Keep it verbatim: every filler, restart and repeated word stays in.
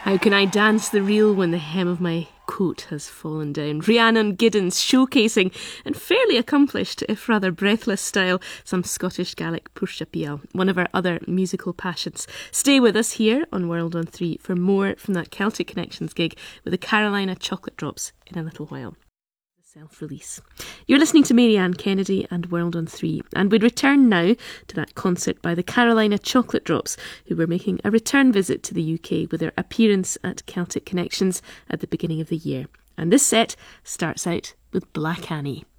How can I dance the reel when the hem of my coat has fallen down? Rhiannon Giddens showcasing, in fairly accomplished, if rather breathless style, some Scottish Gaelic Pwrshappial, one of our other musical passions. Stay with us here on World on three for more from that Celtic Connections gig with the Carolina Chocolate Drops in a little while. Self-release. You're listening to Marianne Kennedy and World on three, and we return now to that concert by the Carolina Chocolate Drops, who were making a return visit to the U K with their appearance at Celtic Connections at the beginning of the year. And this set starts out with Black Annie.